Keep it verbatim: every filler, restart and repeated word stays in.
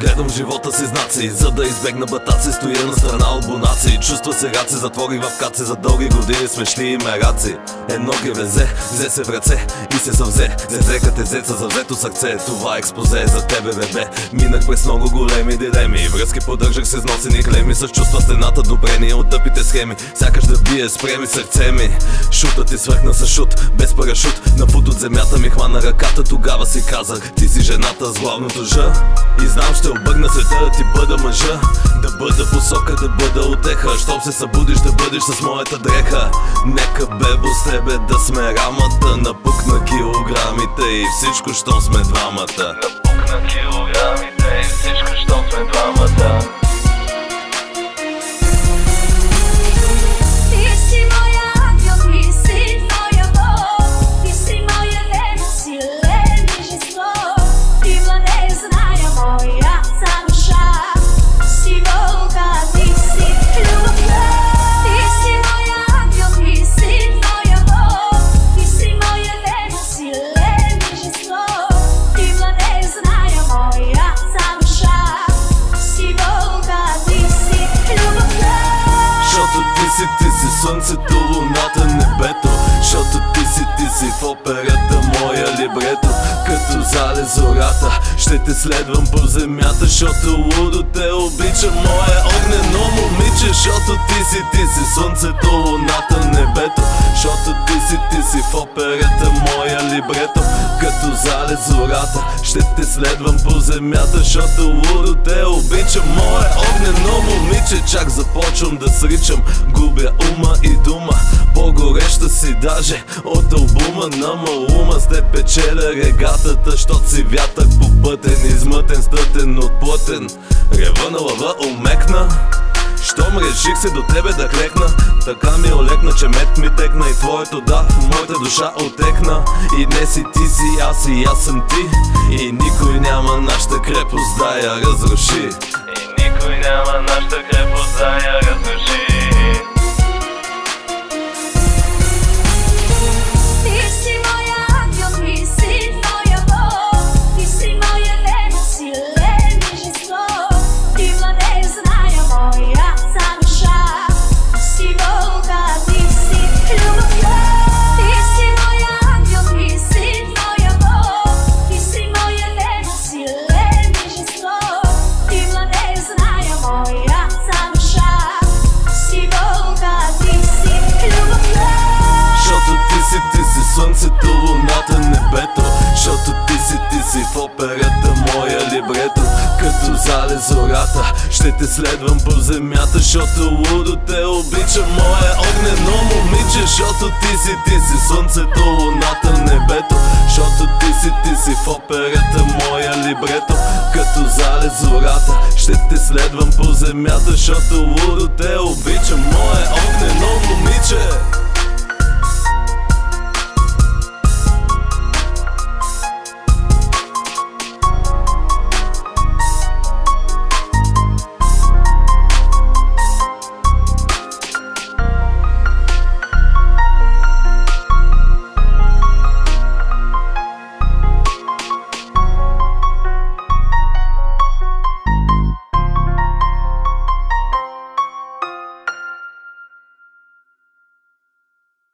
Гледам живота си знаци, за да избегна батаци. Стоя на страна от бонаци, чувства се раци. Затворих в каци за дълги години смешни и мераци. Едно ги везе, взе се в ръце и се завзе. Взе като езеца, завзето сърце. Това експозе е за тебе, бебе. Минах през много големи дилеми, връзки поддържах се с носени клеми. С чувства стената добрени от тъпите схеми. Сякаш да бие, спреми сърце ми. Шутът ти свърхна с шут, без парашут. На пут от земята ми хвана ръката. Тогава си казах, ти си жената с главното Ж. И знам, ще обърна света да ти бъда мъжа. Да бъда посока, да бъда утеха. Щом се събудиш, да бъдеш с моята дреха. Нека бебо с тебе да сме рамата. Напукна килограмите и всичко, щом сме двамата. Напукна килограмите и всичко, щом сме двамата. Ти си слънцето, луната, небето. Шото ти си, ти си в операта, моя либрето. Като зале зората, ще те следвам по земята. Шото лудо те обича, мое огнено момиче. Шото ти си, ти си слънцето, луната, небето. Шото ти си, ти си в операта, моя либрето. Като зале зората, ще те следвам по земята. Шото лудо те обича, мое огнено момиче. Чак започвам да сричам, губя ума и дума. По-гореща си даже от албума на Малума. С теб печеля регатата, щот си вятък по пътен. Измътен, стътен, отплътен. Рева на лъва омекна, щом реших се до тебе да клекна. Така ми олекна, че мет ми текна. И твоето да, моята душа отекна. И днес и ти си аз и аз съм ти. И никой няма нашата крепост да я разруши. И никой няма нашата крепост да я разруши. Слънцето, луната, небето. Шото ти си, ти си в операта, моя либрето. Като зале зората, ще те следвам по земята. Шото лудо те обича, мое огнено момиче. Шото ти си, ти си слънцето, луната, небето. Шото ти си, ти си в операта, моя либрето. Като зале зората, ще те следвам по земята. Шото лудо те обича, мое огнено момиче.